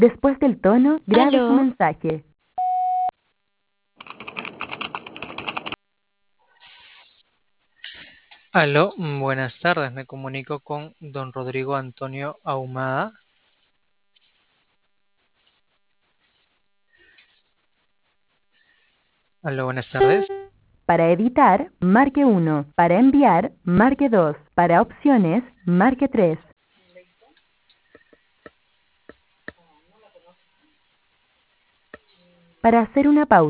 Después del tono, grabe su Aló, mensaje. Aló, buenas tardes. Me comunico con don Rodrigo Antonio Ahumada. Aló, buenas tardes. Para editar, marque 1. Para enviar, marque 2. Para opciones, marque 3. Para hacer una pausa.